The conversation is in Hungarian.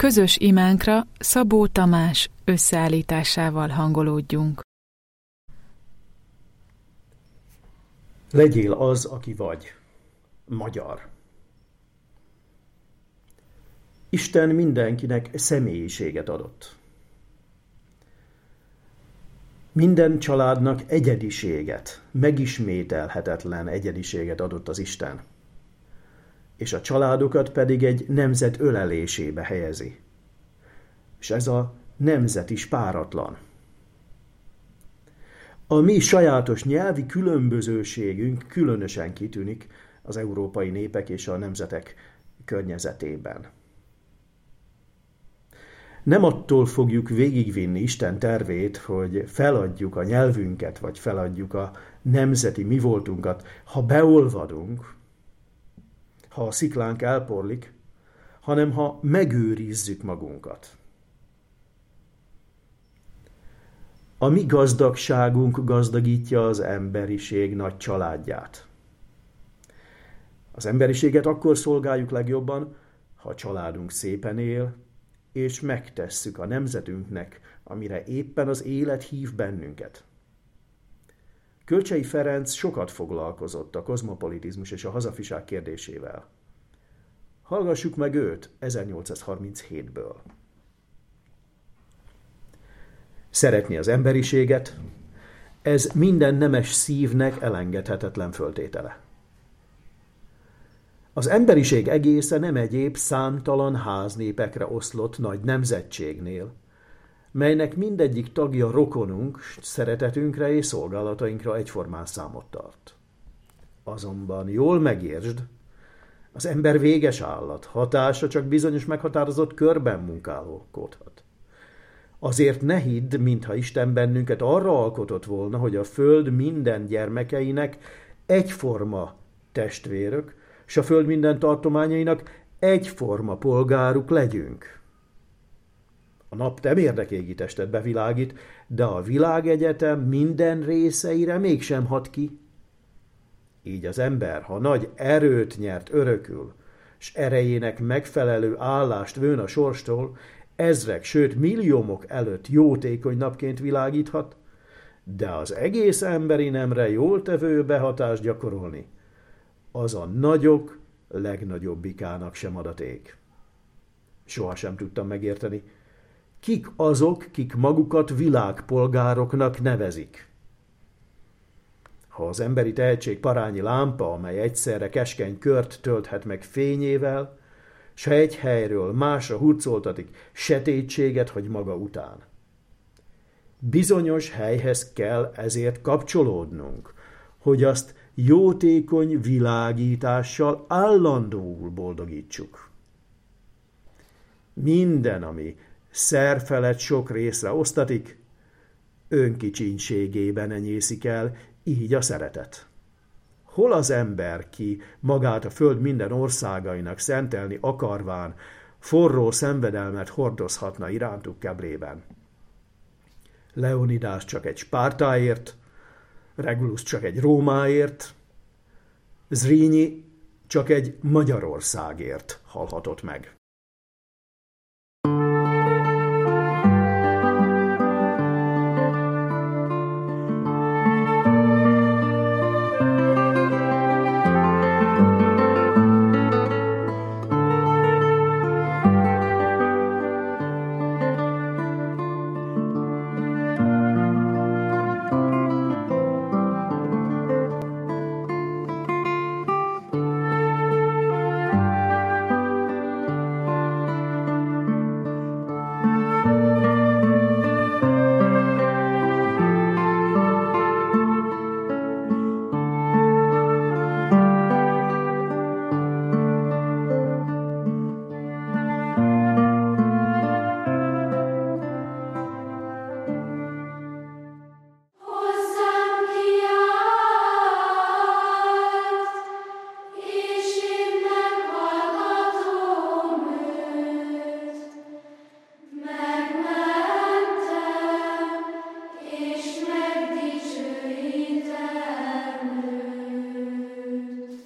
közös imánkra Szabó Tamás összeállításával hangolódjunk. Legyél az, aki vagy. Magyar. Isten mindenkinek személyiséget adott. Minden családnak egyediséget, megismételhetetlen egyediséget adott az Isten. És a családokat pedig egy nemzet ölelésébe helyezi. És ez a nemzet is páratlan. A mi sajátos nyelvi különbözőségünk különösen kitűnik az európai népek és a nemzetek környezetében. Nem attól fogjuk végigvinni Isten tervét, hogy feladjuk a nyelvünket, vagy feladjuk a nemzeti mi voltunkat, ha beolvadunk, ha a sziklánk elporlik, hanem ha megőrizzük magunkat. A mi gazdagságunk gazdagítja az emberiség nagy családját. Az emberiséget akkor szolgáljuk legjobban, ha a családunk szépen él, és megtesszük a nemzetünknek, amire éppen az élet hív bennünket. Kölcsey Ferenc sokat foglalkozott a kozmopolitizmus és a hazafiság kérdésével. Hallgassuk meg őt 1837-ből. Szeretni az emberiséget, ez minden nemes szívnek elengedhetetlen föltétele. Az emberiség egésze nem egyéb számtalan háznépekre oszlott nagy nemzetségnél, melynek mindegyik tagja rokonunk, szeretetünkre és szolgálatainkra egyformán számot tart. Azonban jól megértsd, az ember véges állat, hatása csak bizonyos meghatározott körben munkálkodhat. Azért ne hidd, mintha Isten bennünket arra alkotott volna, hogy a föld minden gyermekeinek egyforma testvérök, s a föld minden tartományainak egyforma polgáruk legyünk. A nap nem érdekégi testet bevilágít, de a világegyetem minden részeire mégsem hat ki. Így az ember, ha nagy erőt nyert örökül, s erejének megfelelő állást vőn a sorstól, ezrek, sőt milliómok előtt jótékony napként világíthat, de az egész emberi nemre jól tevő behatást gyakorolni, az a nagyok legnagyobbikának sem adaték. Soha sem tudtam megérteni, kik azok, kik magukat világpolgároknak nevezik. Ha az emberi tehetség parányi lámpa, amely egyszerre keskeny kört tölthet meg fényével, s ha egy helyről másra hurcoltatik, sötétséget hagy maga után. Bizonyos helyhez kell ezért kapcsolódnunk, hogy azt jótékony világítással állandóul boldogítsuk. Minden, ami szer felett sok részre osztatik, önkicsinségében enyészik el, így a szeretet. Hol az ember, ki magát a föld minden országainak szentelni akarván, forró szenvedelmet hordozhatna irántuk keblében? Leonidas csak egy Spártáért, Regulus csak egy Rómáért, Zrínyi csak egy Magyarországért halhatott meg.